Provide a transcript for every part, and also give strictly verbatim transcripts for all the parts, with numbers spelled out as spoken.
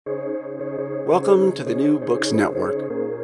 Welcome to the New Books Network.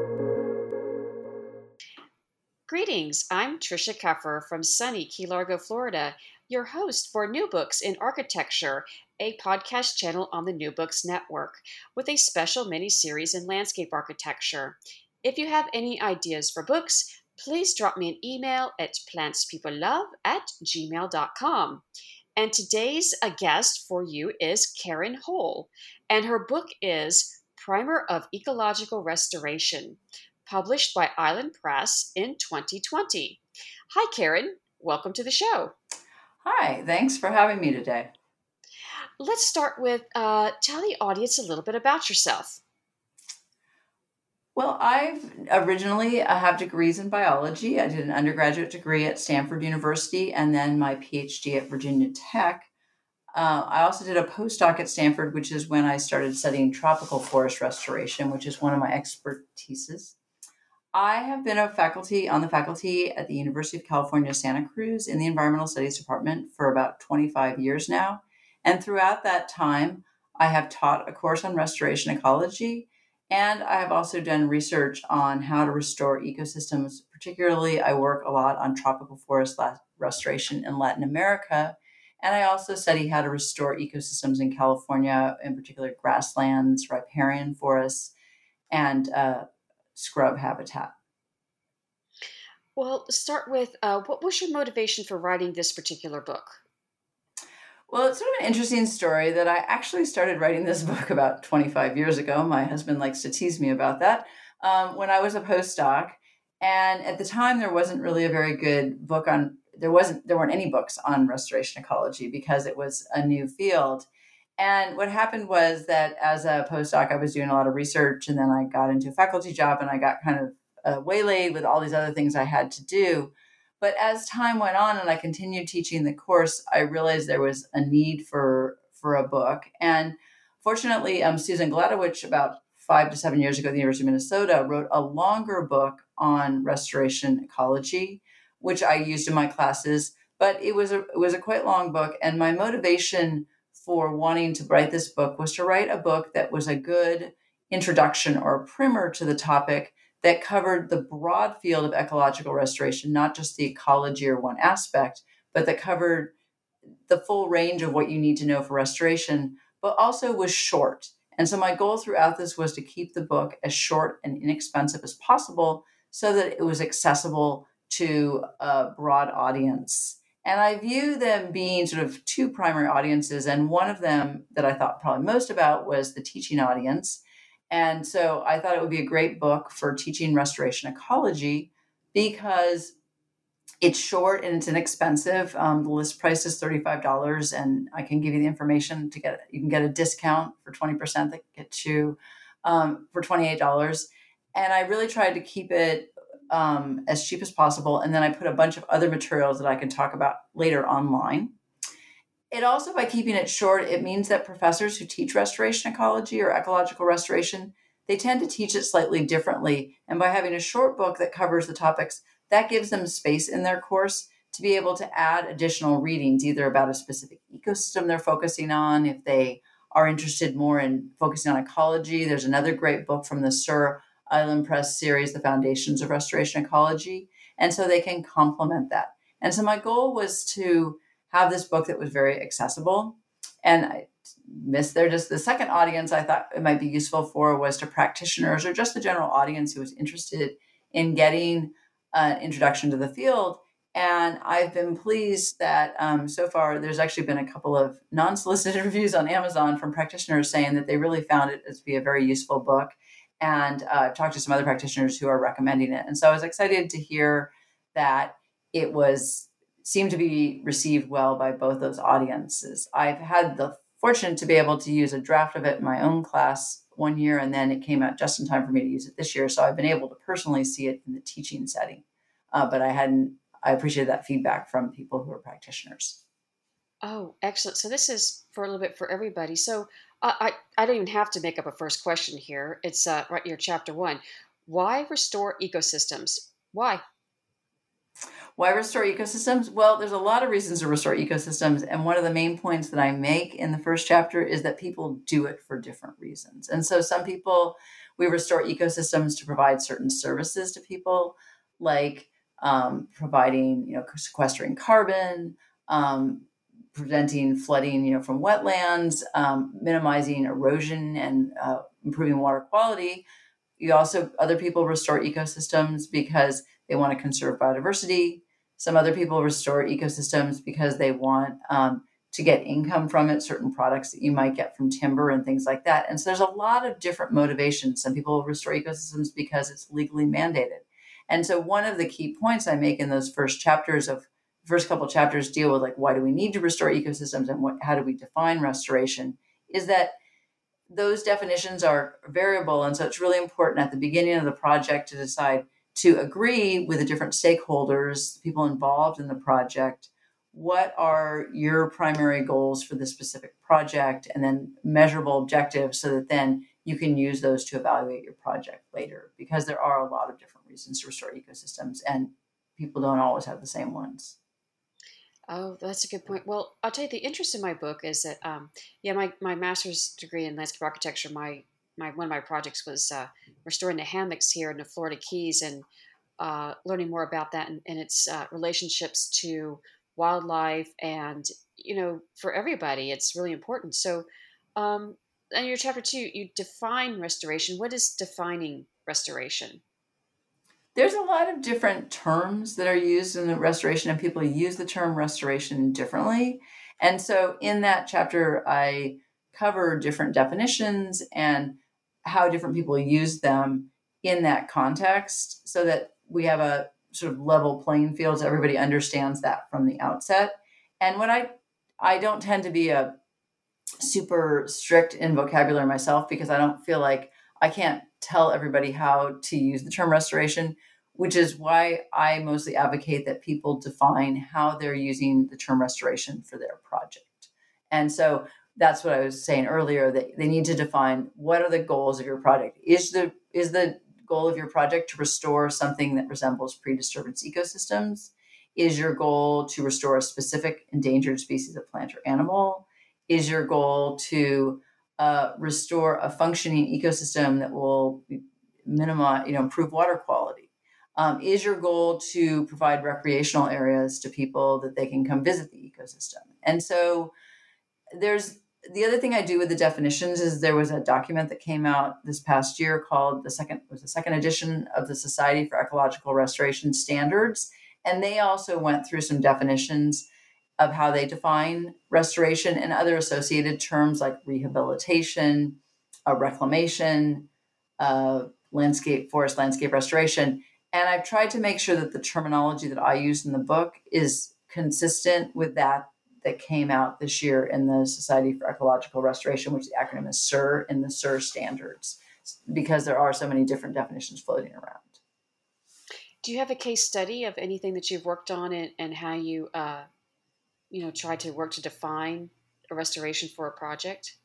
Greetings, I'm Tricia Keffer from sunny Key Largo, Florida, your host for New Books in Architecture, a podcast channel on the New Books Network, with a special mini-series in landscape architecture. If you have any ideas for books, please drop me an email at plantspeoplelove at gmail dot com. And today's a guest for you is Karen Hole, and her book is Primer of Ecological Restoration, published by Island Press in twenty twenty. Hi, Karen. Welcome to the show. Hi, thanks for having me today. Let's start with uh, tell the audience a little bit about yourself. Well, I've originally I have degrees in biology. I did an undergraduate degree at Stanford University and then my PhD at Virginia Tech. Uh, I also did a postdoc at Stanford, which is when I started studying tropical forest restoration, which is one of my expertises. I have been a faculty on the faculty at the University of California, Santa Cruz in the Environmental Studies Department for about twenty-five years now. And throughout that time, I have taught a course on restoration ecology, and I have also done research on how to restore ecosystems. Particularly, I work a lot on tropical forest restoration in Latin America. And I also study how to restore ecosystems in California, in particular grasslands, riparian forests, and uh, scrub habitat. Well, start with uh, what was your motivation for writing this particular book? Well, it's sort of an interesting story that I actually started writing this book about twenty-five years ago. My husband likes to tease me about that. Um, when I was a postdoc, and at the time there wasn't really a very good book on. There wasn't. There weren't any books on restoration ecology because it was a new field. And what happened was that as a postdoc, I was doing a lot of research, and then I got into a faculty job, and I got kind of uh, waylaid with all these other things I had to do. But as time went on and I continued teaching the course, I realized there was a need for for a book. And fortunately, um, Susan Gladowich, about five to seven years ago at the University of Minnesota, wrote a longer book on restoration ecology, which I used in my classes. But it was a it was a quite long book, and my motivation for wanting to write this book was to write a book that was a good introduction or a primer to the topic that covered the broad field of ecological restoration, not just the ecology or one aspect, but that covered the full range of what you need to know for restoration, but also was short. And so my goal throughout this was to keep the book as short and inexpensive as possible so that it was accessible to a broad audience. And I view them being sort of two primary audiences. And one of them that I thought probably most about was the teaching audience. And so I thought it would be a great book for teaching restoration ecology because it's short and it's inexpensive. Um, the list price is thirty-five dollars, and I can give you the information to get, you can get a discount for twenty percent that gets you um, for twenty-eight dollars. And I really tried to keep it um, as cheap as possible. And then I put a bunch of other materials that I can talk about later online. It also, by keeping it short, it means that professors who teach restoration ecology or ecological restoration, they tend to teach it slightly differently. And by having a short book that covers the topics, that gives them space in their course to be able to add additional readings, either about a specific ecosystem they're focusing on. If they are interested more in focusing on ecology, there's another great book from the S U R Island Press series, The Foundations of Restoration Ecology. And so they can complement that. And so my goal was to have this book that was very accessible. And I missed there just the second audience I thought it might be useful for was to practitioners or just the general audience who was interested in getting an introduction to the field. And I've been pleased that um, so far there's actually been a couple of non-solicited reviews on Amazon from practitioners saying that they really found it to be a very useful book. And uh, I've talked to some other practitioners who are recommending it. And so I was excited to hear that it was seemed to be received well by both those audiences. I've had the fortune to be able to use a draft of it in my own class one year, and then it came out just in time for me to use it this year. So I've been able to personally see it in the teaching setting. Uh, but I hadn't, I appreciated that feedback from people who are practitioners. Oh, excellent. So this is for a little bit for everybody. So uh, I, I don't even have to make up a first question here. It's uh, right here, chapter one. Why restore ecosystems? Why? Why restore ecosystems? Well, there's a lot of reasons to restore ecosystems. And one of the main points that I make in the first chapter is that people do it for different reasons. And so some people, we restore ecosystems to provide certain services to people, like um, providing, you know, sequestering carbon, um, preventing flooding, you know, from wetlands, um, minimizing erosion and uh, improving water quality. You also, other people restore ecosystems because they want to conserve biodiversity. Some other people restore ecosystems because they want um, to get income from it, certain products that you might get from timber and things like that. And so there's a lot of different motivations. Some people restore ecosystems because it's legally mandated. And so one of the key points I make in those first chapters of first couple chapters deal with, like, why do we need to restore ecosystems and what, how do we define restoration, is that those definitions are variable. And so it's really important at the beginning of the project to decide to agree with the different stakeholders, people involved in the project, what are your primary goals for the specific project, and then measurable objectives so that then you can use those to evaluate your project later, because there are a lot of different reasons to restore ecosystems and people don't always have the same ones. Oh, that's a good point. Well, I'll tell you, the interest in my book is that, um, yeah, my, my master's degree in landscape architecture, my, my one of my projects was uh, restoring the hammocks here in the Florida Keys, and uh, learning more about that and, and its uh, relationships to wildlife, and, you know, for everybody, it's really important. So, um, in your chapter two, you define restoration. What is defining restoration? There's a lot of different terms that are used in the restoration, and people use the term restoration differently. And so in that chapter, I cover different definitions and how different people use them in that context so that we have a sort of level playing field so everybody understands that from the outset. And what I, I don't tend to be a super strict in vocabulary myself, because I don't feel like I can't tell everybody how to use the term restoration, which is why I mostly advocate that people define how they're using the term restoration for their project. And so that's what I was saying earlier, that they need to define what are the goals of your project. Is the is the goal of your project to restore something that resembles pre-disturbance ecosystems? Is your goal to restore a specific endangered species of plant or animal? Is your goal to uh, restore a functioning ecosystem that will minimize, you know, improve water quality? Um, is your goal to provide recreational areas to people that they can come visit the ecosystem? And so there's the other thing I do with the definitions is there was a document that came out this past year called the second was the second edition of the Society for Ecological Restoration Standards. And they also went through some definitions of how they define restoration and other associated terms like rehabilitation, uh, reclamation, uh, landscape, forest landscape restoration. And I've tried to make sure that the terminology that I use in the book is consistent with that that came out this year in the Society for Ecological Restoration, which the acronym is S I R, in the S I R standards, because there are so many different definitions floating around. Do you have a case study of anything that you've worked on, and, and how you, uh, you know, try to work to define a restoration for a project?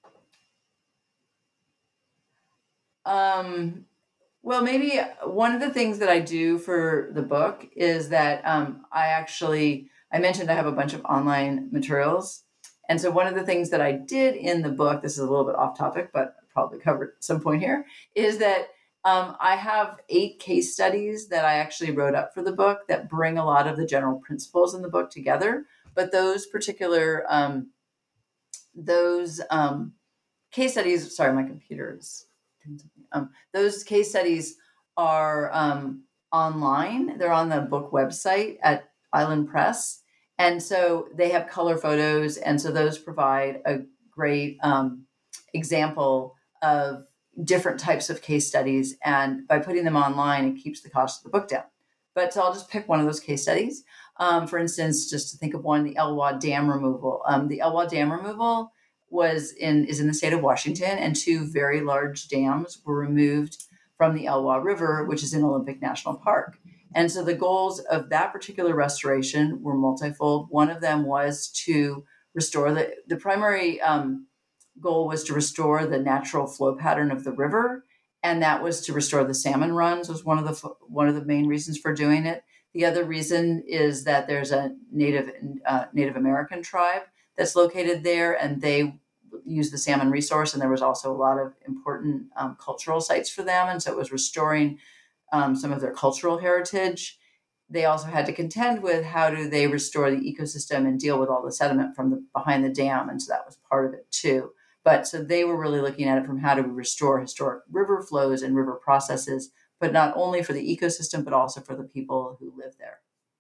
Um, well, maybe one of the things that I do for the book is that um, I actually, I mentioned I have a bunch of online materials. And so one of the things that I did in the book, this is a little bit off topic, but I'll probably cover it at some point here, is that um, I have eight case studies that I actually wrote up for the book that bring a lot of the general principles in the book together. But those particular, um, those um, case studies, sorry, my computer is doing something. Um, those case studies are um, online. They're on the book website at Island Press. And so they have color photos. And so those provide a great um, example of different types of case studies. And by putting them online, it keeps the cost of the book down. But so I'll just pick one of those case studies. Um, for instance, just to think of one, the Elwha Dam removal. Um, the Elwha Dam removal was in is in the state of Washington, and two very large dams were removed from the Elwha River, which is in Olympic National Park. And so the goals of that particular restoration were multifold. One of them was to restore the, the primary um, goal was to restore the natural flow pattern of the river. And that was to restore the salmon runs was one of the, one of the main reasons for doing it. The other reason is that there's a Native uh, Native American tribe that's located there, and they use the salmon resource. And there was also a lot of important um, cultural sites for them. And so it was restoring um, some of their cultural heritage. They also had to contend with how do they restore the ecosystem and deal with all the sediment from the behind the dam. And so that was part of it too. But so they were really looking at it from how do we restore historic river flows and river processes, but not only for the ecosystem, but also for the people who live there.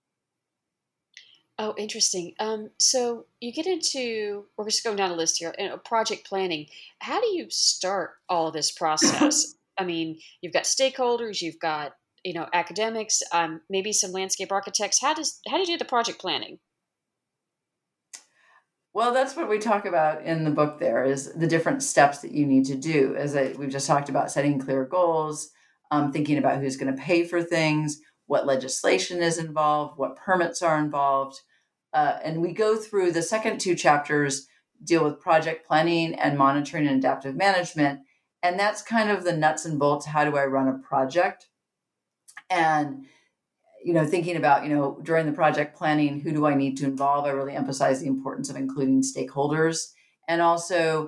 Oh, interesting. Um, so you get into, we're just going down a list here, you know, project planning. How do you start all of this process? I mean, you've got stakeholders, you've got, you know, academics, um, maybe some landscape architects. How does, how do you do the project planning? Well, that's what we talk about in the book there is the different steps that you need to do. As I, we've just talked about setting clear goals, um, thinking about who's going to pay for things, what legislation is involved, what permits are involved. Uh, and we go through the second two chapters deal with project planning and monitoring and adaptive management. And that's kind of the nuts and bolts. How do I run a project? And, you know, thinking about, you know, during the project planning, who do I need to involve? I really emphasize the importance of including stakeholders and also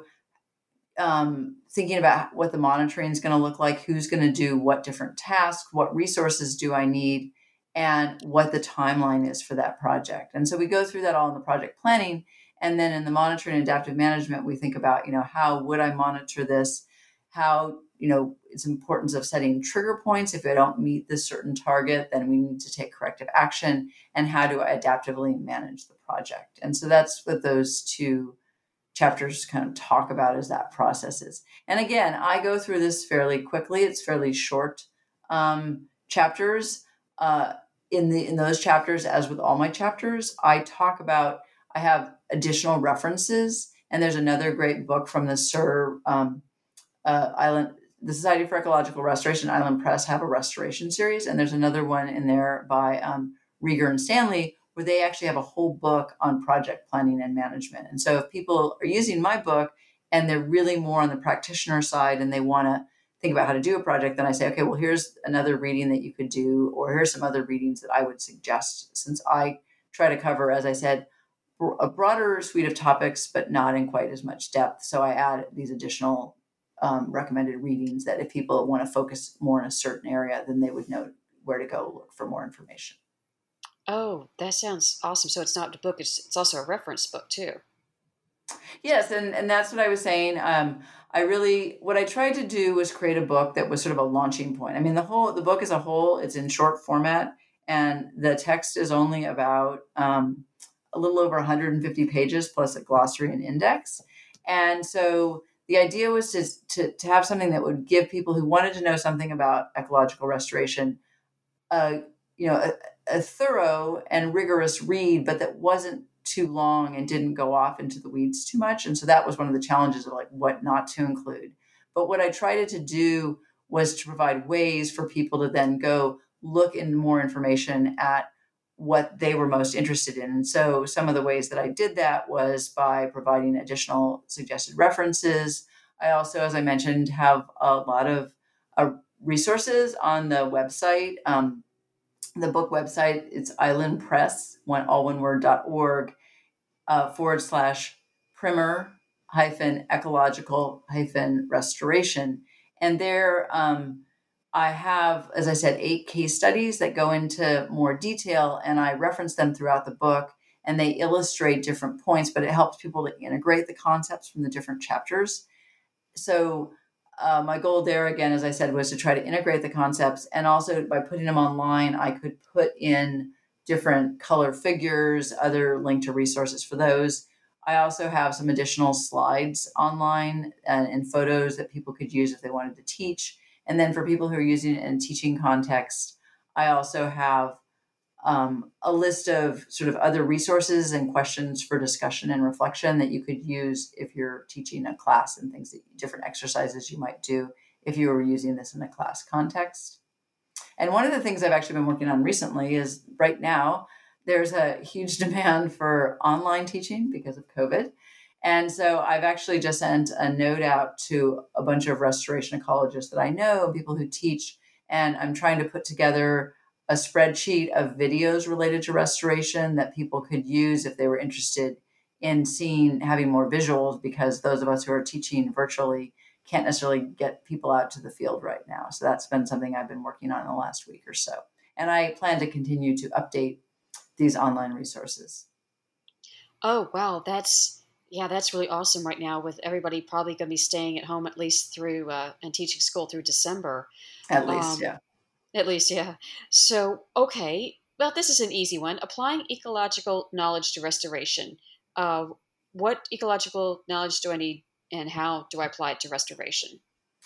um, thinking about what the monitoring is going to look like, who's going to do what different tasks, what resources do I need, and what the timeline is for that project. And so we go through that all in the project planning. And then in the monitoring and adaptive management, we think about, you know, how would I monitor this? How, you know, it's importance of setting trigger points. If I don't meet this certain target, then we need to take corrective action. And how do I adaptively manage the project? And so that's what those two chapters kind of talk about as that process is. And again, I go through this fairly quickly. It's fairly short um, chapters. Uh, in the in those chapters, as with all my chapters, I talk about, I have additional references. And there's another great book from the Sir um, uh, Island, the Society for Ecological Restoration, Island Press, have a restoration series. And there's another one in there by um, Rieger and Stanley, where they actually have a whole book on project planning and management. And so if people are using my book and they're really more on the practitioner side and they want to think about how to do a project, then I say, okay, well, here's another reading that you could do, or here's some other readings that I would suggest, since I try to cover, as I said, a broader suite of topics, but not in quite as much depth. So I add these additional um, recommended readings that if people want to focus more in a certain area, then they would know where to go look for more information. Oh, that sounds awesome. So it's not a book, it's, it's also a reference book too. Yes, and, and that's what I was saying. Um, I really, what I tried to do was create a book that was sort of a launching point. I mean, the whole, the book as a whole, it's in short format, and the text is only about um, a little over one hundred fifty pages plus a glossary and index. And so the idea was to, to, to have something that would give people who wanted to know something about ecological restoration, uh, you know, a, a thorough and rigorous read, but that wasn't too long and didn't go off into the weeds too much. And so that was one of the challenges of like what not to include. But what I tried to do was to provide ways for people to then go look in more information at what they were most interested in. And so some of the ways that I did that was by providing additional suggested references. I also, as I mentioned, have a lot of uh, resources on the website. Um, the book website, it's Island Press, one, all one word, dot org, uh, forward slash primer hyphen ecological hyphen restoration. And there, um, I have, as I said, eight case studies that go into more detail, and I reference them throughout the book, and they illustrate different points, but it helps people to integrate the concepts from the different chapters. So uh, my goal there, again, as I said, was to try to integrate the concepts, and also by putting them online, I could put in different color figures, other link to resources for those. I also have some additional slides online and, and photos that people could use if they wanted to teach. And then for people who are using it in a teaching context, I also have um, a list of sort of other resources and questions for discussion and reflection that you could use if you're teaching a class, and things that different exercises you might do if you were using this in a class context. And one of the things I've actually been working on recently is right now, there's a huge demand for online teaching because of COVID. And so I've actually just sent a note out to a bunch of restoration ecologists that I know, people who teach, and I'm trying to put together a spreadsheet of videos related to restoration that people could use if they were interested in seeing, having more visuals, because those of us who are teaching virtually can't necessarily get people out to the field right now. So that's been something I've been working on in the last week or so. And I plan to continue to update these online resources. Oh, wow. That's, yeah, that's really awesome right now with everybody probably going to be staying at home at least through, uh, and teaching school through December. At least, Um, yeah. at least, yeah. So, okay. Well, this is an easy one. Applying ecological knowledge to restoration. Uh, what ecological knowledge do I need and how do I apply it to restoration?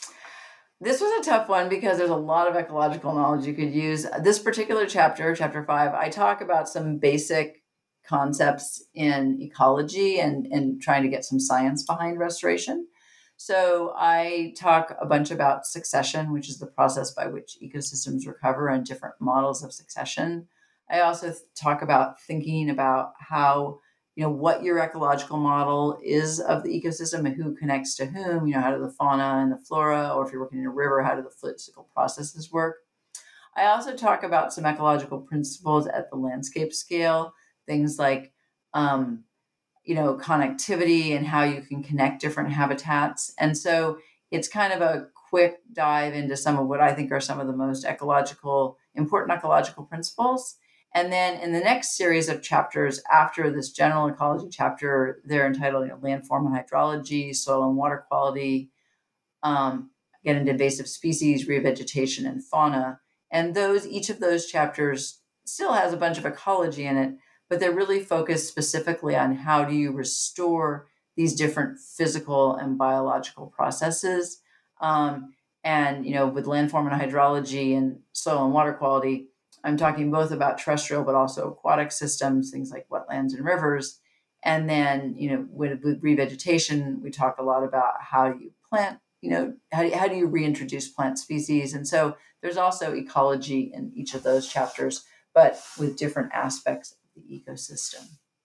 This was a tough one because there's a lot of ecological knowledge you could use. This particular chapter, chapter five, I talk about some basic concepts in ecology and, and trying to get some science behind restoration. So I talk a bunch about succession, which is the process by which ecosystems recover, and different models of succession. I also talk about thinking about how, you know, what your ecological model is of the ecosystem and who connects to whom, you know, how do the fauna and the flora, or if you're working in a river, how do the physical processes work? I also talk about some ecological principles at the landscape scale, things like, um, you know, connectivity and how you can connect different habitats. And so it's kind of a quick dive into some of what I think are some of the most ecological, important ecological principles. And then in the next series of chapters after this general ecology chapter, they're entitled, you know, Landform and Hydrology, Soil and Water Quality, um, get into invasive species, revegetation, and fauna. And those, each of those chapters still has a bunch of ecology in it, but they're really focused specifically on how do you restore these different physical and biological processes. Um, and, you know, with landform and hydrology and soil and water quality, I'm talking both about terrestrial, but also aquatic systems, things like wetlands and rivers. And then, you know, with, with revegetation, we talk a lot about how do you plant, you know, how do you, how do you reintroduce plant species? And so there's also ecology in each of those chapters, but with different aspects of the ecosystem.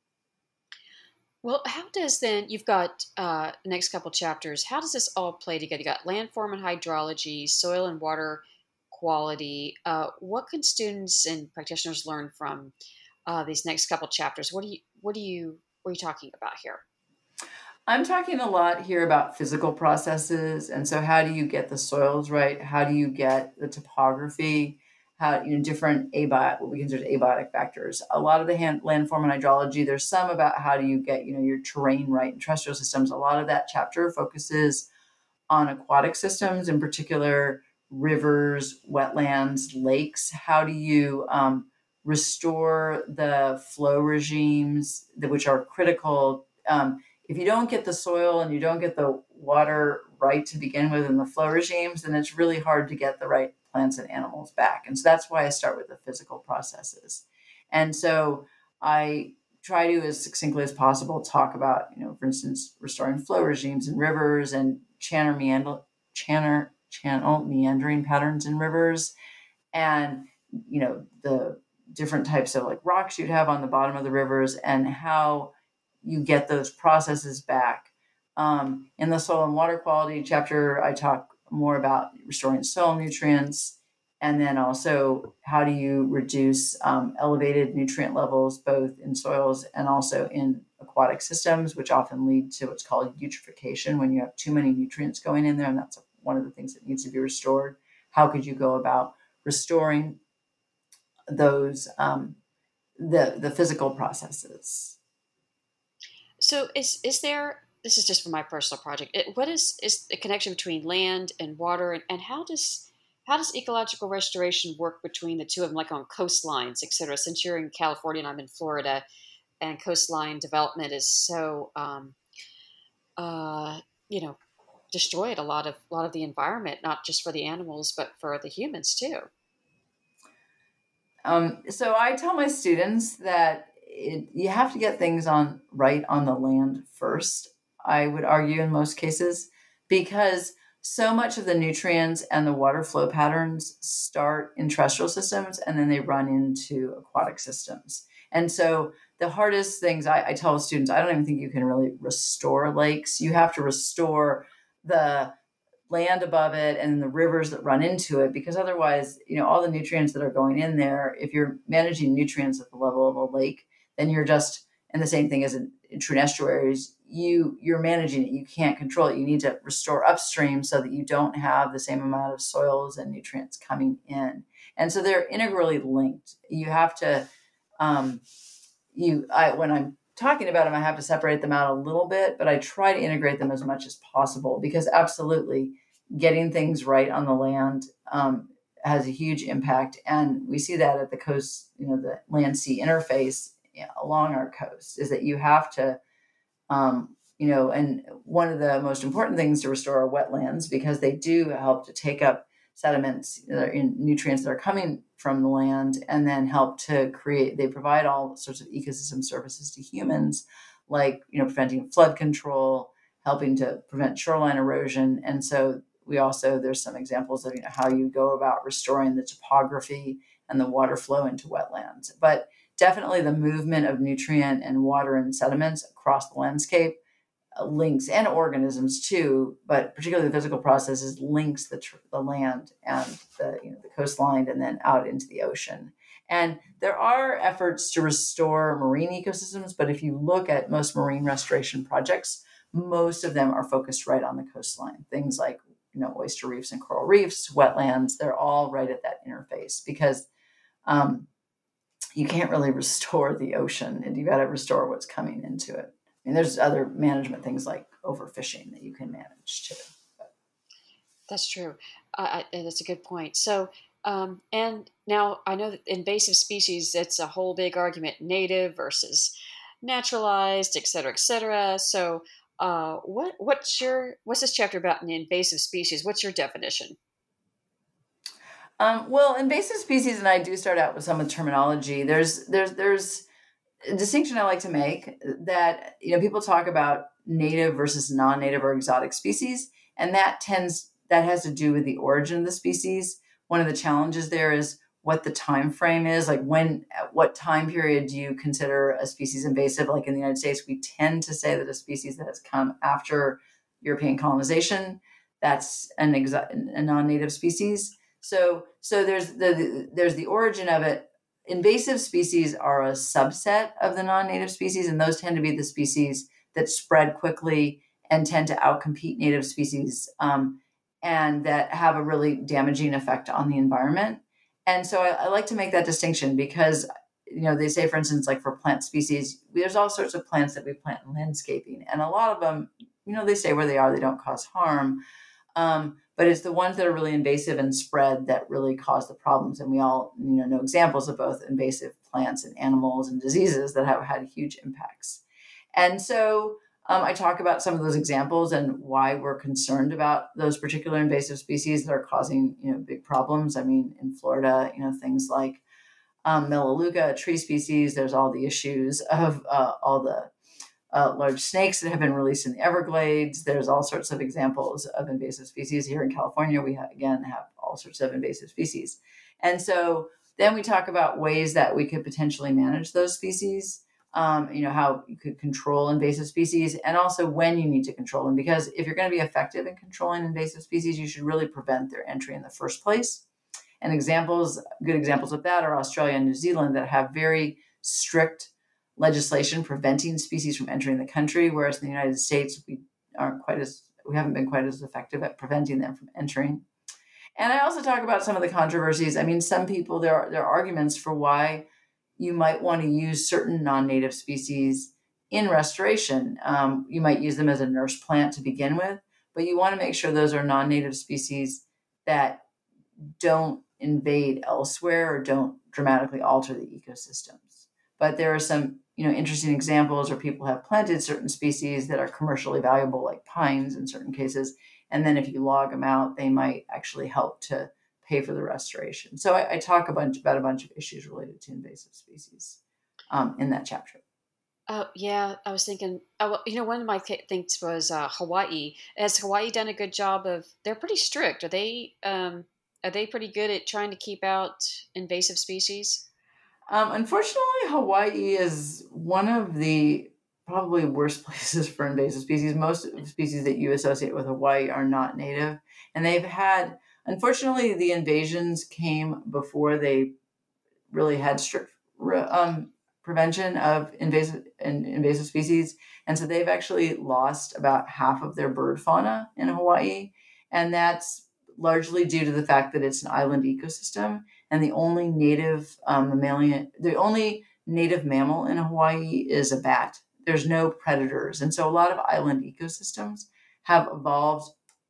Well, how does then, you've got uh, the next couple chapters, how does this all play together? You got landform and hydrology, soil and water quality. Uh, what can students and practitioners learn from uh, these next couple chapters? What do you, what do you, what are you talking about here? I'm talking a lot here about physical processes. And so how do you get the soils right? How do you get the topography? How, you know, different abiotic, what we consider abiotic factors. A lot of the hand, landform and hydrology, there's some about how do you get, you know, your terrain right in terrestrial systems. A lot of that chapter focuses on aquatic systems, in particular rivers, wetlands, lakes. How do you um, restore the flow regimes that, which are critical? Um, if you don't get the soil and you don't get the water right to begin with in the flow regimes, then it's really hard to get the right plants and animals back. And so that's why I start with the physical processes. And so I try to, as succinctly as possible, talk about, you know, for instance, restoring flow regimes in rivers and channel meander, channel, channel meandering patterns in rivers, and, you know, the different types of like rocks you'd have on the bottom of the rivers and how you get those processes back. Um, in the soil and water quality chapter, I talk more about restoring soil nutrients, and then also how do you reduce um, elevated nutrient levels both in soils and also in aquatic systems, which often lead to what's called eutrophication, when you have too many nutrients going in there, and that's one of the things that needs to be restored. How could you go about restoring those um, the the physical processes? So is is there, this is just for my personal project, it, what is is the connection between land and water, and, and how does how does ecological restoration work between the two of them, like on coastlines, et cetera? Since you're in California and I'm in Florida, and coastline development is so um, uh, you know, destroyed a lot of a lot of the environment, not just for the animals but for the humans too. Um, so I tell my students that it, you have to get things on right on the land first, I would argue in most cases, because so much of the nutrients and the water flow patterns start in terrestrial systems and then they run into aquatic systems. And so the hardest things I, I tell students, I don't even think you can really restore lakes. You have to restore the land above it and the rivers that run into it, because otherwise, you know, all the nutrients that are going in there, if you're managing nutrients at the level of a lake, then you're just, and the same thing as in, in true estuaries, you, you're managing it. You can't control it. You need to restore upstream so that you don't have the same amount of soils and nutrients coming in. And so they're integrally linked. You have to, um, you, I, when I'm talking about them, I have to separate them out a little bit, but I try to integrate them as much as possible, because absolutely getting things right on the land um, has a huge impact. And we see that at the coast, you know, the land-sea interface along our coast, is that you have to, um, you know, and one of the most important things to restore are wetlands, because they do help to take up sediments in nutrients that are coming from the land, and then help to create, they provide all sorts of ecosystem services to humans, like, you know, preventing flood control, helping to prevent shoreline erosion. And so we also, there's some examples of, you know, how you go about restoring the topography and the water flow into wetlands. But definitely the movement of nutrient and water and sediments across the landscape links, and organisms too, but particularly the physical processes, links the, tr- the land and the, you know, the coastline and then out into the ocean. And there are efforts to restore marine ecosystems, but if you look at most marine restoration projects, most of them are focused right on the coastline. Things like, you know, oyster reefs and coral reefs, wetlands, they're all right at that interface, because um, you can't really restore the ocean, and you got to restore what's coming into it. I mean, there's other management things like overfishing that you can manage too. That's true. Uh, I, that's a good point. So, um, and now I know that invasive species, it's a whole big argument, native versus naturalized, et cetera, et cetera. So, uh, what, what's your, what's this chapter about in invasive species? What's your definition? Um, well, invasive species, and I do start out with some of the terminology. There's, there's, there's, distinction I like to make, that, you know, people talk about native versus non-native or exotic species, and that tends that has to do with the origin of the species. One of the challenges there is what the time frame is, like when, at what time period do you consider a species invasive? Like in the United States, we tend to say that a species that has come after European colonization, that's an exo- a non-native species. So, so there's the, the there's the origin of it. Invasive species are a subset of the non-native species, and those tend to be the species that spread quickly and tend to outcompete native species, um, and that have a really damaging effect on the environment. And so I, I like to make that distinction, because, you know, they say, for instance, like for plant species, there's all sorts of plants that we plant in landscaping, and a lot of them, you know, they stay where they are, they don't cause harm. Um, but it's the ones that are really invasive and spread that really cause the problems. And we all, you know, know examples of both invasive plants and animals and diseases that have had huge impacts. And so um, I talk about some of those examples and why we're concerned about those particular invasive species that are causing, you know, big problems. I mean, in Florida, you know, things like um, Melaleuca, a tree species, there's all the issues of uh, all the Uh, large snakes that have been released in the Everglades. There's all sorts of examples of invasive species. Here in California, we ha- again have all sorts of invasive species. And so then we talk about ways that we could potentially manage those species, um, you know, how you could control invasive species, and also when you need to control them. Because if you're going to be effective in controlling invasive species, you should really prevent their entry in the first place. And examples, good examples of that are Australia and New Zealand, that have very strict legislation preventing species from entering the country, whereas in the United States, we aren't quite as, we haven't been quite as effective at preventing them from entering. And I also talk about some of the controversies. I mean, some people, there are, there are arguments for why you might want to use certain non-native species in restoration. Um, you might use them as a nurse plant to begin with, but you want to make sure those are non-native species that don't invade elsewhere or don't dramatically alter the ecosystems. But there are some, you know, interesting examples where people have planted certain species that are commercially valuable, like pines in certain cases. And then if you log them out, they might actually help to pay for the restoration. So I, I talk a bunch about a bunch of issues related to invasive species um, in that chapter. Oh, yeah, I was thinking, oh, well, you know, one of my th- things was uh, Hawaii. Has Hawaii done a good job of, they're pretty strict. Are they, um, are they pretty good at trying to keep out invasive species? Um, unfortunately, Hawaii is one of the probably worse places for invasive species. Most species that you associate with Hawaii are not native. And they've had, unfortunately, the invasions came before they really had strict um, prevention of invasive invasive species. And so they've actually lost about half of their bird fauna in Hawaii. And that's largely due to the fact that it's an island ecosystem. And the only native um, mammalian, the only native mammal in Hawaii is a bat. There's no predators. And so a lot of island ecosystems have evolved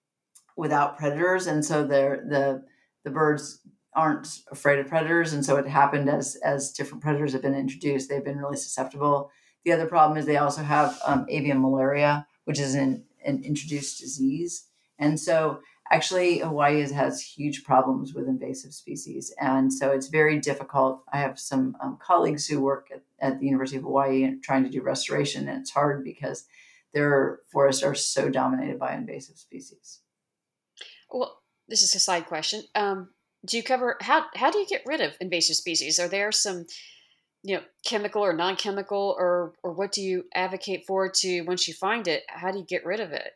without predators. And so they're, the the birds aren't afraid of predators. And so it happened as as different predators have been introduced, they've been really susceptible. The other problem is they also have um, avian malaria, which is an, an introduced disease. And so actually Hawaii has, has huge problems with invasive species. And so it's very difficult. I have some um, colleagues who work at, at the University of Hawaii and trying to do restoration. And it's hard because their forests are so dominated by invasive species. Well, this is a side question. Um, do you cover how how do you get rid of invasive species? Are there some, you know, chemical or non-chemical, or or what do you advocate for to once you find it? How do you get rid of it?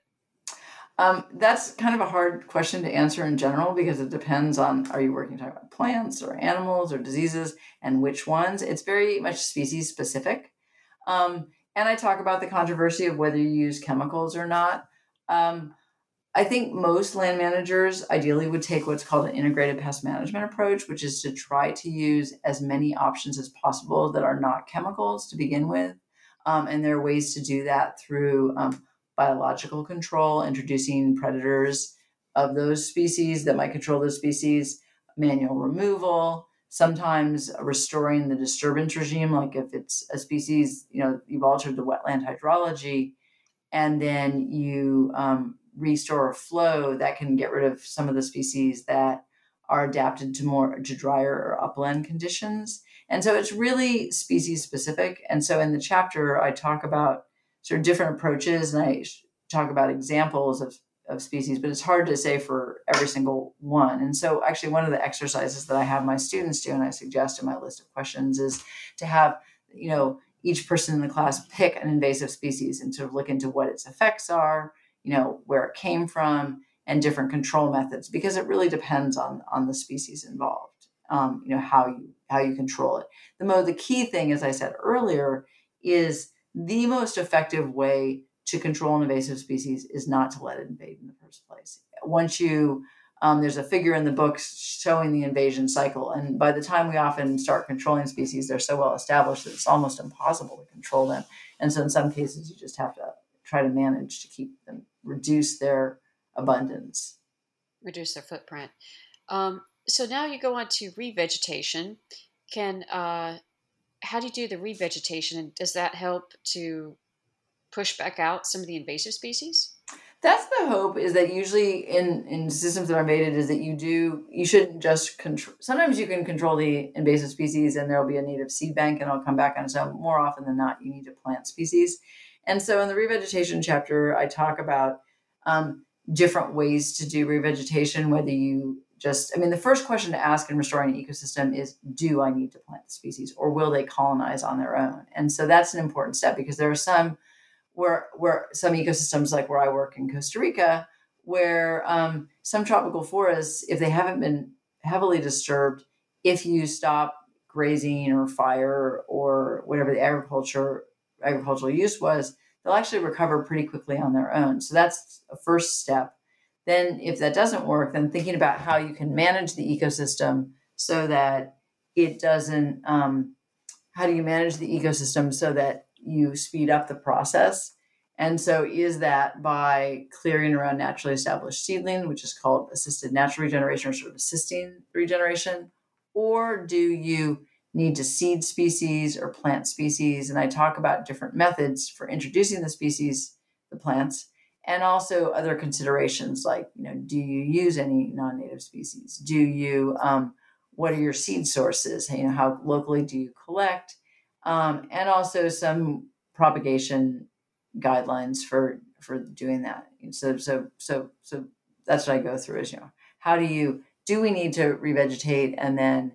Um, that's kind of a hard question to answer in general because it depends on, are you working talking about plants or animals or diseases and which ones? It's very much species specific. Um, and I talk about the controversy of whether you use chemicals or not. Um, I think most land managers ideally would take what's called an integrated pest management approach, which is to try to use as many options as possible that are not chemicals to begin with. Um, and there are ways to do that through um, biological control, introducing predators of those species that might control those species, manual removal, sometimes restoring the disturbance regime, like if it's a species, you know, you've altered the wetland hydrology, and then you um, restore a flow that can get rid of some of the species that are adapted to more to drier or upland conditions. And so it's really species specific. And so in the chapter, I talk about sort of different approaches, and I talk about examples of, of species, but it's hard to say for every single one. And so actually one of the exercises that I have my students do, and I suggest in my list of questions, is to have, you know, each person in the class pick an invasive species and sort of look into what its effects are, you know, where it came from, and different control methods, because it really depends on, on the species involved, um, you know, how you how you control it. The mo the key thing, as I said earlier, is the most effective way to control an invasive species is not to let it invade in the first place. Once you, um, there's a figure in the book showing the invasion cycle. And by the time we often start controlling species, they're so well established that it's almost impossible to control them. And so in some cases, you just have to try to manage to keep them, reduce their abundance. Reduce their footprint. Um, so now you go on to revegetation. Can, uh, how do you do the revegetation? And does that help to push back out some of the invasive species? That's the hope, is that usually in, in systems that are invaded is that you do, you shouldn't just control, sometimes you can control the invasive species and there'll be a native seed bank and it'll come back on its own. More often than not, you need to plant species. And so in the revegetation chapter, I talk about um, different ways to do revegetation, whether you just, I mean, the first question to ask in restoring an ecosystem is, do I need to plant the species, or will they colonize on their own? And so that's an important step, because there are some where, where some ecosystems, like where I work in Costa Rica, where um, some tropical forests, if they haven't been heavily disturbed, if you stop grazing or fire or whatever the agriculture agricultural use was, they'll actually recover pretty quickly on their own. So that's a first step. Then if that doesn't work, then thinking about how you can manage the ecosystem so that it doesn't, um, how do you manage the ecosystem so that you speed up the process? And so is that by clearing around naturally established seedling, which is called assisted natural regeneration, or sort of assisting regeneration? Or do you need to seed species or plant species? And I talk about different methods for introducing the species, the plants, and also other considerations like, you know, do you use any non-native species? Do you, um, what are your seed sources? You know, how locally do you collect? Um, and also some propagation guidelines for, for doing that. So, so, so, so that's what I go through is, you know, how do you, do we need to revegetate? And then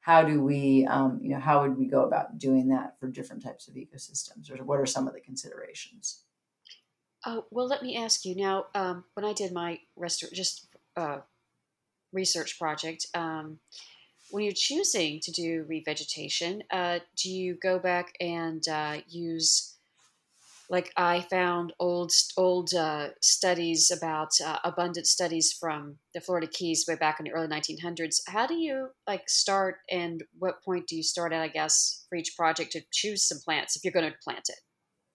how do we, um, you know, how would we go about doing that for different types of ecosystems, or what are some of the considerations? Oh, well, let me ask you now. Um, when I did my rest- just uh, research project, um, when you're choosing to do revegetation, uh, do you go back and uh, use, like I found old old uh, studies about uh, abundant studies from the Florida Keys way back in the early nineteen hundreds. How do you like start, and what point do you start at, I guess, for each project to choose some plants if you're going to plant it?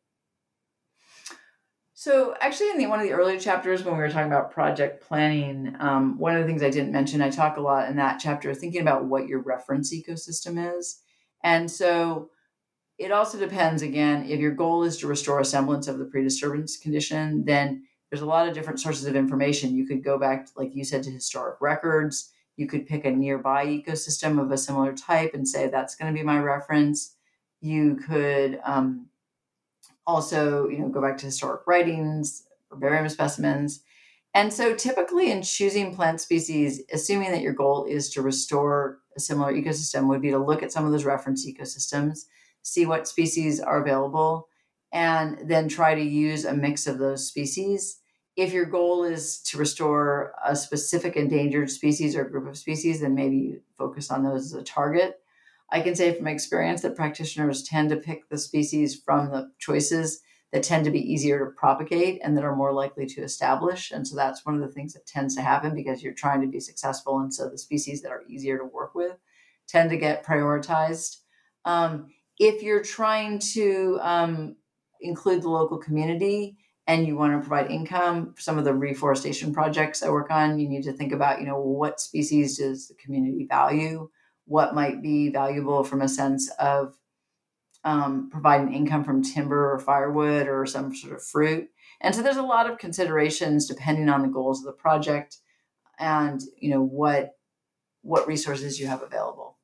So actually, in the, one of the earlier chapters when we were talking about project planning, um, one of the things I didn't mention, I talk a lot in that chapter thinking about what your reference ecosystem is. And so it also depends, again, if your goal is to restore a semblance of the pre-disturbance condition, then there's a lot of different sources of information. You could go back, like you said, to historic records. You could pick a nearby ecosystem of a similar type and say, that's going to be my reference. You could um, also, you know, go back to historic writings, herbarium specimens. And so typically in choosing plant species, assuming that your goal is to restore a similar ecosystem, would be to look at some of those reference ecosystems, see what species are available, and then try to use a mix of those species. If your goal is to restore a specific endangered species or group of species, then maybe you focus on those as a target. I can say from experience that practitioners tend to pick the species from the choices that tend to be easier to propagate and that are more likely to establish. And so that's one of the things that tends to happen because you're trying to be successful. And so the species that are easier to work with tend to get prioritized. Um, if you're trying to um, include the local community and you want to provide income, some of the reforestation projects I work on, you need to think about, you know, what species does the community value? What might be valuable from a sense of um, providing income from timber or firewood or some sort of fruit. And so there's a lot of considerations depending on the goals of the project and, you know, what what resources you have available.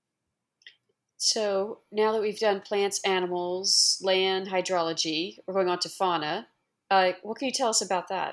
So now that we've done plants, animals, land, hydrology, we're going on to fauna. Uh, what can you tell us about that?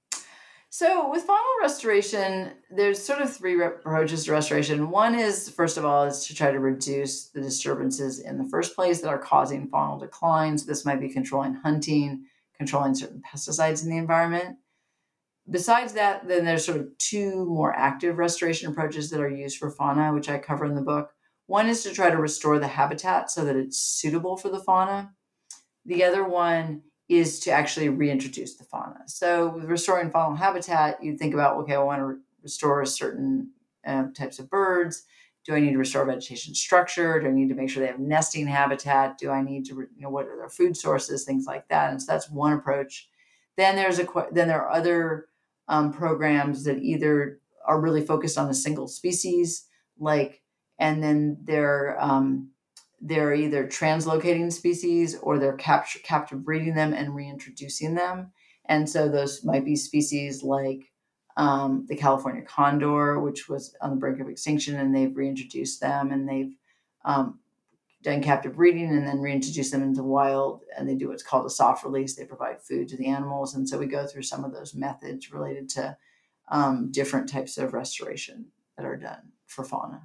So with faunal restoration, there's sort of three approaches to restoration. One is, first of all, is to try to reduce the disturbances in the first place that are causing faunal declines. This might be controlling hunting, controlling certain pesticides in the environment. Besides that, then there's sort of two more active restoration approaches that are used for fauna, which I cover in the book. One is to try to restore the habitat so that it's suitable for the fauna. The other one is to actually reintroduce the fauna. So with restoring faunal habitat, you think about, okay, I want to re- restore certain uh, types of birds. Do I need to restore vegetation structure? Do I need to make sure they have nesting habitat? Do I need to, re- you know, what are their food sources? Things like that. And so that's one approach. Then there's a then there are other um, programs that either are really focused on a single species, like, and then they're um, they're either translocating species or they're capture, captive breeding them and reintroducing them. And so those might be species like um, the California condor, which was on the brink of extinction, and they've reintroduced them and they've um, done captive breeding and then reintroduce them into wild. And they do what's called a soft release. They provide food to the animals. And so we go through some of those methods related to um, different types of restoration that are done for fauna.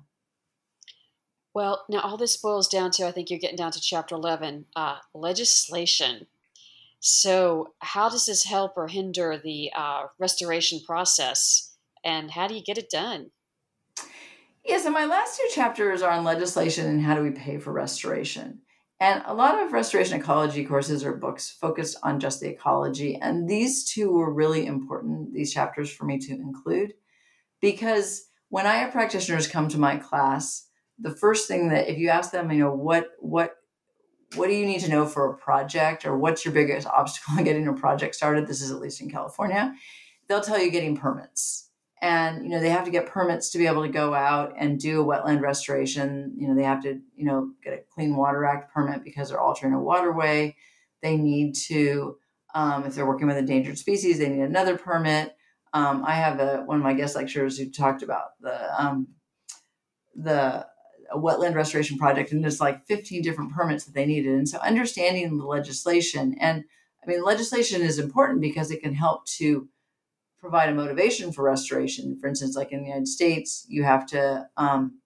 Well, now all this boils down to, I think you're getting down to chapter eleven, uh, legislation. So, how does this help or hinder the uh, restoration process, and how do you get it done? Yeah, so my last two chapters are on legislation and how do we pay for restoration. And a lot of restoration ecology courses or books focused on just the ecology. And these two were really important, these chapters, for me to include, because when I have practitioners come to my class, the first thing that if you ask them, you know, what what what do you need to know for a project, or what's your biggest obstacle in getting a project started? This is at least in California. They'll tell you getting permits. And, you know, they have to get permits to be able to go out and do a wetland restoration. You know, they have to, you know, get a Clean Water Act permit because they're altering a waterway. They need to, um, if they're working with endangered species, they need another permit. Um, I have a, one of my guest lecturers who talked about the um, the a wetland restoration project, and there's like fifteen different permits that they needed. And so understanding the legislation, and I mean, legislation is important because it can help to provide a motivation for restoration. For instance, like in the United States, you have to, um,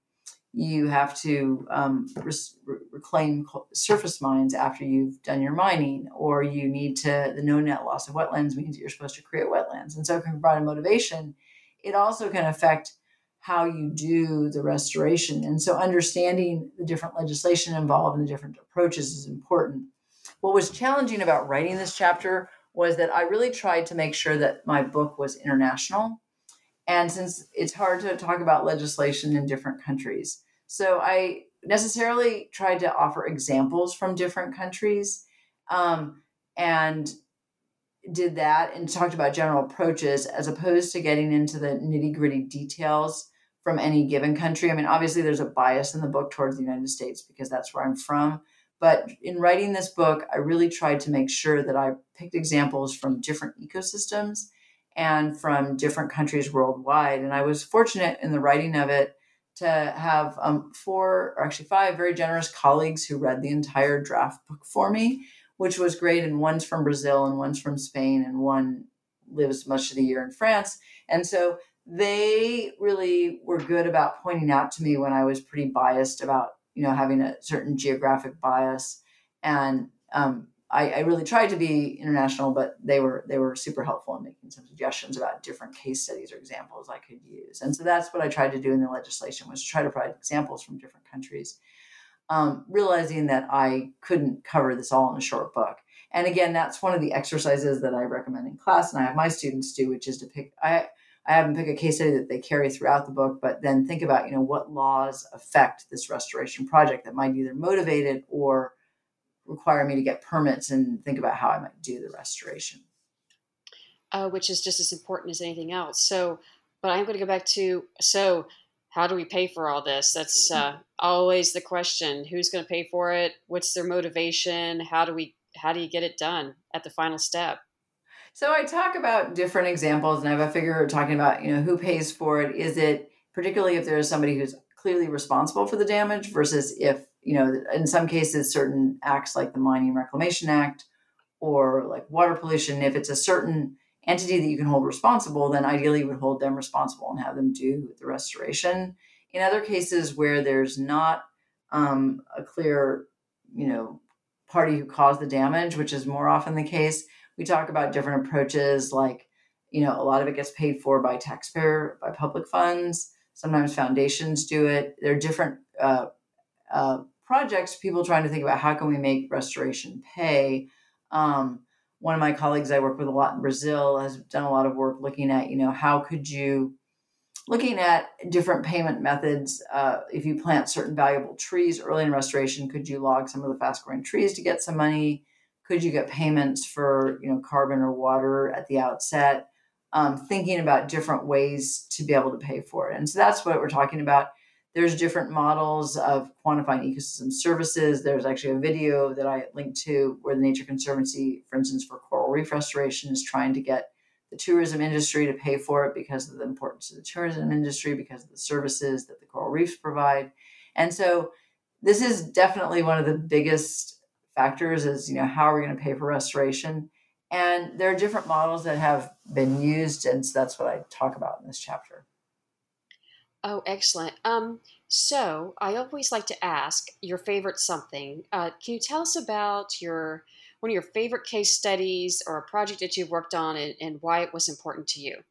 you have to um, re- reclaim surface mines after you've done your mining, or you need to, the no net loss of wetlands means that you're supposed to create wetlands. And so it can provide a motivation. It also can affect how you do the restoration. And so understanding the different legislation involved and the different approaches is important. What was challenging about writing this chapter was that I really tried to make sure that my book was international. And since it's hard to talk about legislation in different countries, so I necessarily tried to offer examples from different countries, um, and did that and talked about general approaches as opposed to getting into the nitty gritty details from any given country. I mean, obviously there's a bias in the book towards the United States because that's where I'm from. But in writing this book, I really tried to make sure that I picked examples from different ecosystems and from different countries worldwide. And I was fortunate in the writing of it to have um, four, or actually five, very generous colleagues who read the entire draft book for me, which was great. And one's from Brazil and one's from Spain and one lives much of the year in France. And so they really were good about pointing out to me when I was pretty biased about, you know, having a certain geographic bias. And um, I, I really tried to be international, but they were they were super helpful in making some suggestions about different case studies or examples I could use. And so that's what I tried to do in the legislation, was to try to provide examples from different countries, um, realizing that I couldn't cover this all in a short book. And again, that's one of the exercises that I recommend in class, and I have my students do, which is to pick, I, I have them pick a case study that they carry throughout the book, but then think about, you know, what laws affect this restoration project that might either motivate it or require me to get permits, and think about how I might do the restoration. Uh, which is just as important as anything else. So, but I'm going to go back to, so how do we pay for all this? That's uh, always the question. Who's going to pay for it? What's their motivation? How do we, how do you get it done at the final step? So I talk about different examples, and I have a figure talking about, you know, who pays for it. Is it particularly if there is somebody who's clearly responsible for the damage versus if, you know, in some cases, certain acts like the Mining Reclamation Act or like water pollution, if it's a certain entity that you can hold responsible, then ideally you would hold them responsible and have them do the restoration. In other cases where there's not um, a clear, you know, party who caused the damage, which is more often the case, we talk about different approaches, like, you know, a lot of it gets paid for by taxpayer, by public funds. Sometimes foundations do it. There are different uh, uh, projects, people trying to think about how can we make restoration pay. Um, one of my colleagues I work with a lot in Brazil has done a lot of work looking at, you know, how could you, looking at different payment methods. Uh, if you plant certain valuable trees early in restoration, could you log some of the fast growing trees to get some money? Could you get payments for, you know, carbon or water at the outset? Um, thinking about different ways to be able to pay for it. And so that's what we're talking about. There's different models of quantifying ecosystem services. There's actually a video that I linked to where the Nature Conservancy, for instance, for coral reef restoration is trying to get the tourism industry to pay for it because of the importance of the tourism industry, because of the services that the coral reefs provide. And so this is definitely one of the biggest factors is, you know, how are we going to pay for restoration? And there are different models that have been used. And so that's what I talk about in this chapter. Oh, excellent. Um, so I always like to ask your favorite something. Uh, can you tell us about your one of your favorite case studies or a project that you've worked on, and, and why it was important to you?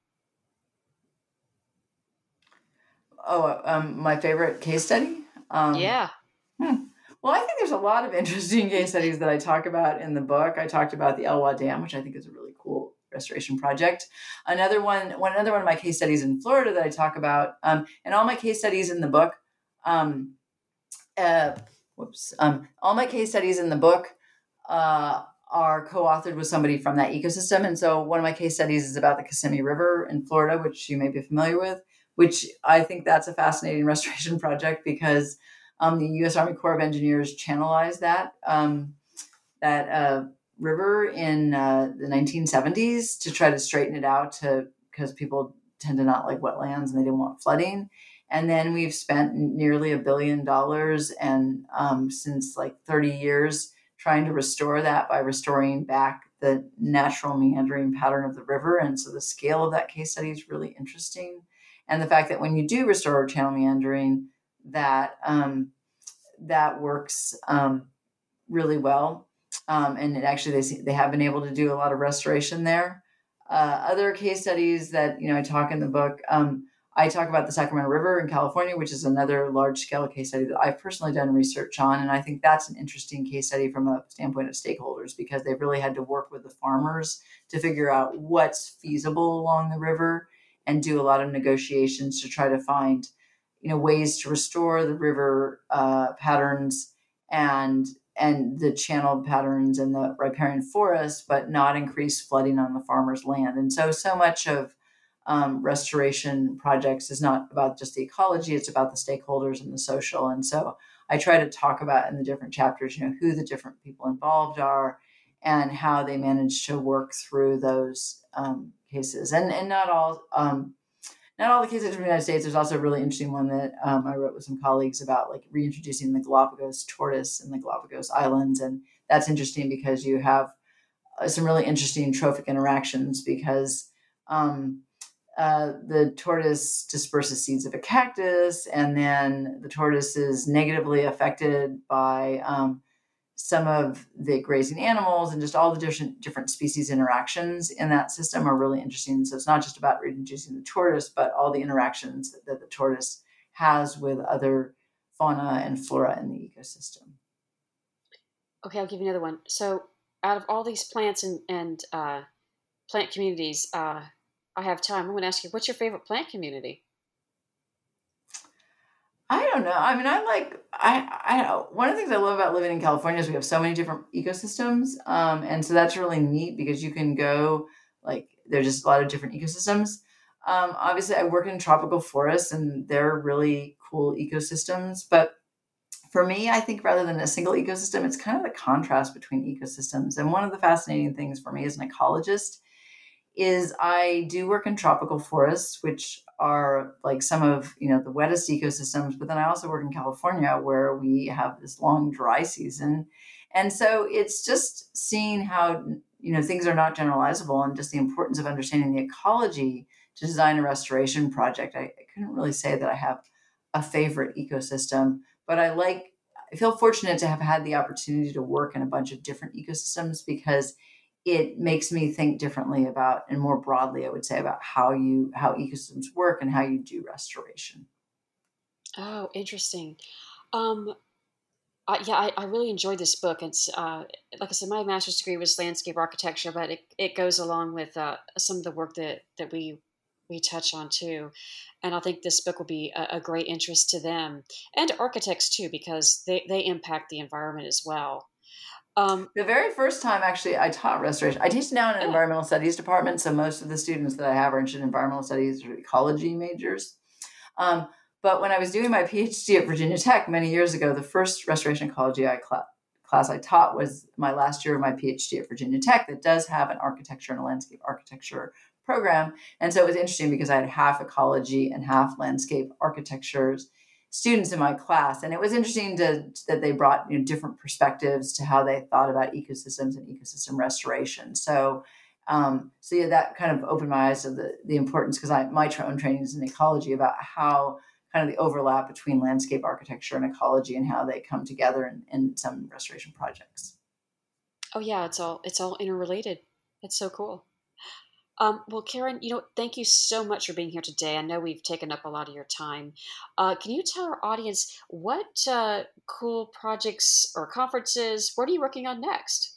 Oh, um, my favorite case study? Um, Yeah. Hmm. Well, I think there's a lot of interesting case studies that I talk about in the book. I talked about the Elwha Dam, which I think is a really cool restoration project. Another one, one another one of my case studies in Florida that I talk about, um, and all my case studies in the book, um, uh, whoops, um, all my case studies in the book uh, are co-authored with somebody from that ecosystem. And so one of my case studies is about the Kissimmee River in Florida, which you may be familiar with, which I think that's a fascinating restoration project because um, the U S Army Corps of Engineers channelized that, um, that uh, river in uh, the nineteen seventies to try to straighten it out to because people tend to not like wetlands and they didn't want flooding. And then we've spent nearly a billion dollars and um, since like thirty years trying to restore that by restoring back the natural meandering pattern of the river. And so the scale of that case study is really interesting. And the fact that when you do restore channel meandering, that um, that works um, really well. Um, and it actually, they, they have been able to do a lot of restoration there. Uh, other case studies that, you know, I talk in the book, um, I talk about the Sacramento River in California, which is another large scale case study that I've personally done research on. And I think that's an interesting case study from a standpoint of stakeholders, because they've really had to work with the farmers to figure out what's feasible along the river and do a lot of negotiations to try to find, you know, ways to restore the river uh, patterns and and the channel patterns and the riparian forests, but not increase flooding on the farmer's land. And so, so much of um, restoration projects is not about just the ecology, it's about the stakeholders and the social. And so I try to talk about in the different chapters, you know, who the different people involved are and how they manage to work through those um, cases. And, and not all, um, Not all the cases from the United States. There's also a really interesting one that um, I wrote with some colleagues about, like reintroducing the Galapagos tortoise in the Galapagos Islands. And that's interesting because you have uh, some really interesting trophic interactions because um, uh, the tortoise disperses seeds of a cactus, and then the tortoise is negatively affected by um, some of the grazing animals, and just all the different different species interactions in that system are really interesting. So it's not just about reproducing the tortoise, but all the interactions that, that the tortoise has with other fauna and flora in the ecosystem. Okay, I'll give you another one. So out of all these plants and, and uh, plant communities, uh, I have time. I'm going to ask you, what's your favorite plant community? I don't know. I mean, I like, I, I, one of the things I love about living in California is we have so many different ecosystems. Um, and so that's really neat because you can go, like, there's just a lot of different ecosystems. Um, obviously, I work in tropical forests and they're really cool ecosystems. But for me, I think rather than a single ecosystem, it's kind of the contrast between ecosystems. And one of the fascinating things for me as an ecologist is I do work in tropical forests, which are like some of, you know, the wettest ecosystems. But then I also work in California where we have this long dry season. And so it's just seeing how, you know, things are not generalizable and just the importance of understanding the ecology to design a restoration project. I, I couldn't really say that I have a favorite ecosystem, but I like, I feel fortunate to have had the opportunity to work in a bunch of different ecosystems because it makes me think differently about, and more broadly, I would say, about how you, how ecosystems work and how you do restoration. Oh, interesting. Um, I, yeah, I, I really enjoyed this book. It's uh, like I said, my master's degree was landscape architecture, but it, it goes along with uh, some of the work that, that we we touch on too. And I think this book will be a, a great interest to them and to architects too, because they, they impact the environment as well. Um, the very first time, actually, I taught restoration. I teach now in an oh. environmental studies department, so most of the students that I have are interested in environmental studies or ecology majors. Um, but when I was doing my PhD at Virginia Tech many years ago, the first restoration ecology I cl- class I taught was my last year of my PhD at Virginia Tech that does have an architecture and a landscape architecture program. And so it was interesting because I had half ecology and half landscape architectures students in my class. And it was interesting to, that they brought, you know, different perspectives to how they thought about ecosystems and ecosystem restoration. So, um, so yeah, that kind of opened my eyes to the, the importance, because I, my own training is in ecology, about how kind of the overlap between landscape architecture and ecology and how they come together in, in some restoration projects. Oh yeah, it's all, it's all interrelated. It's so cool. Um, well, Karen, you know, thank you so much for being here today. I know we've taken up a lot of your time. Uh, can you tell our audience what uh, cool projects or conferences, what are you working on next?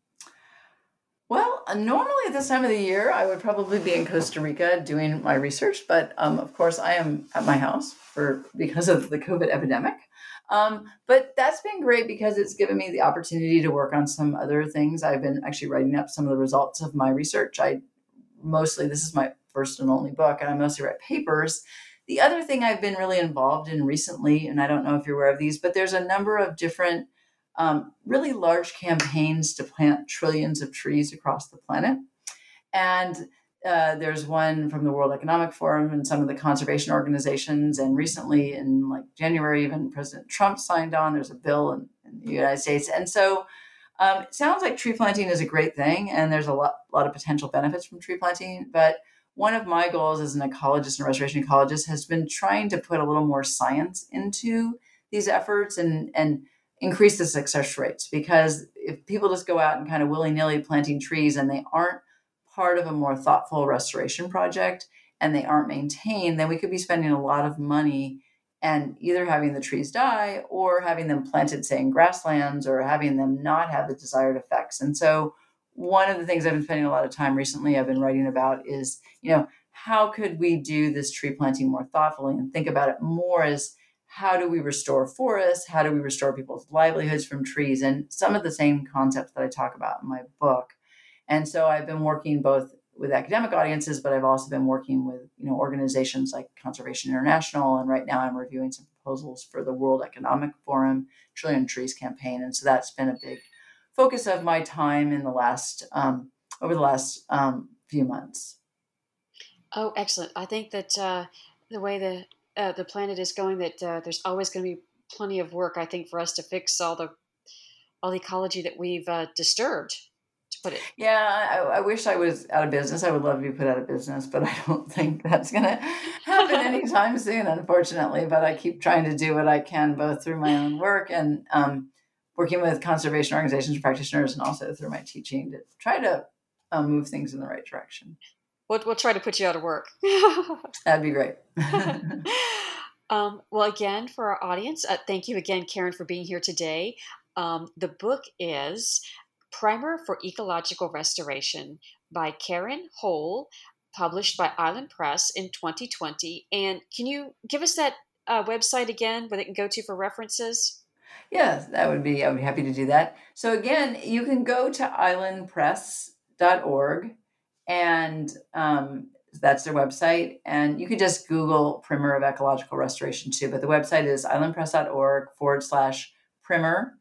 Well, uh, normally at this time of the year, I would probably be in Costa Rica doing my research. But um, of course, I am at my house for because of the COVID epidemic. Um, but that's been great because it's given me the opportunity to work on some other things. I've been actually writing up some of the results of my research. I Mostly, this is my first and only book, and I mostly write papers. The other thing I've been really involved in recently, and I don't know if you're aware of these, but there's a number of different, um, really large campaigns to plant trillions of trees across the planet. And uh, there's one from the World Economic Forum and some of the conservation organizations. And recently, in like January, even President Trump signed on. There's a bill in, in the United States, and so. Um, it sounds like tree planting is a great thing, and there's a lot, lot of potential benefits from tree planting. But one of my goals as an ecologist and restoration ecologist has been trying to put a little more science into these efforts and, and increase the success rates. Because if people just go out and kind of willy-nilly planting trees and they aren't part of a more thoughtful restoration project and they aren't maintained, then we could be spending a lot of money and either having the trees die or having them planted, say, in grasslands, or having them not have the desired effects. And so one of the things I've been spending a lot of time recently, I've been writing about is, you know, how could we do this tree planting more thoughtfully and think about it more as how do we restore forests? How do we restore people's livelihoods from trees? And some of the same concepts that I talk about in my book. And so I've been working both with academic audiences, but I've also been working with, you know, organizations like Conservation International. And right now I'm reviewing some proposals for the World Economic Forum Trillion Trees campaign. And so that's been a big focus of my time in the last, um, over the last um, few months. Oh, excellent. I think that uh, the way the uh, the planet is going, that uh, there's always going to be plenty of work, I think, for us to fix all the all the ecology that we've uh, disturbed, to put it. Yeah, I, I wish I was out of business. I would love to be put out of business, but I don't think that's going to happen anytime soon, unfortunately. But I keep trying to do what I can, both through my own work and um, working with conservation organizations, practitioners, and also through my teaching to try to um, move things in the right direction. We'll, we'll try to put you out of work. That'd be great. um, well, again, for our audience, uh, thank you again, Karen, for being here today. Um, the book is Primer for Ecological Restoration by Karen Hole, published by Island Press in twenty twenty. And can you give us that uh, website again where they can go to for references? Yes, that would be, I would be happy to do that. So again, you can go to island press dot org. And um, that's their website. And you could just Google Primer of Ecological Restoration too. But the website is island press dot org forward slash primer,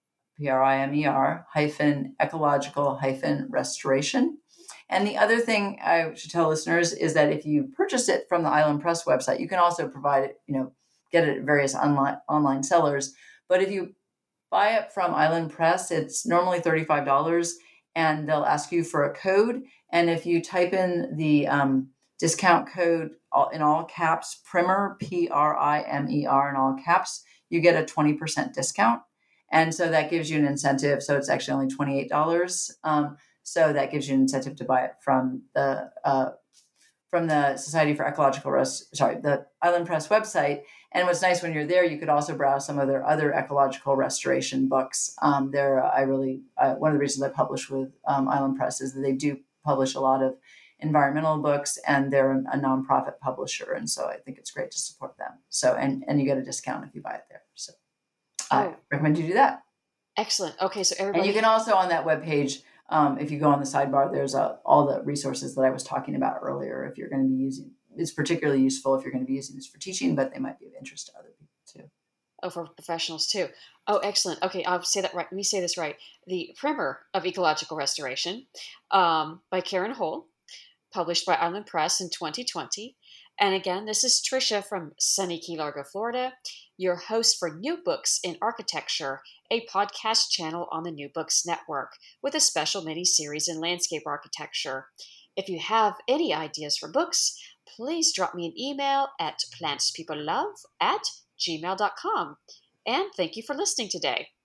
P R I M E R, hyphen ecological hyphen restoration. And the other thing I should tell listeners is that if you purchase it from the Island Press website, you can also provide it, you know, get it at various online, online sellers. But if you buy it from Island Press, it's normally thirty-five dollars. And they'll ask you for a code. And if you type in the um, discount code in all caps, Primer, P R I M E R in all caps, you get a twenty percent discount. And so that gives you an incentive. So it's actually only twenty-eight dollars. Um, so that gives you an incentive to buy it from the uh, from the Society for Ecological Rest, sorry, the Island Press website. And what's nice when you're there, you could also browse some of their other ecological restoration books. Um, there, I really, uh, one of the reasons I publish with um, Island Press is that they do publish a lot of environmental books, and they're a nonprofit publisher. And so I think it's great to support them. So, and, and you get a discount if you buy it there. So oh. I recommend you do that. Excellent. Okay. So everybody. And you can also on that webpage, um, if you go on the sidebar, there's a, all the resources that I was talking about earlier. If you're going to be using, it's particularly useful if you're going to be using this for teaching, but they might be of interest to other people too. Oh, for professionals too. Oh, excellent. Okay, I'll say that right. Let me say this right. The Primer of Ecological Restoration um, by Karen Hole, published by Island Press in twenty twenty. And again, this is Tricia from sunny Key Largo, Florida, your host for New Books in Architecture, a podcast channel on the New Books Network with a special mini-series in landscape architecture. If you have any ideas for books, please drop me an email at plantspeoplelove at gmail dot com. And thank you for listening today.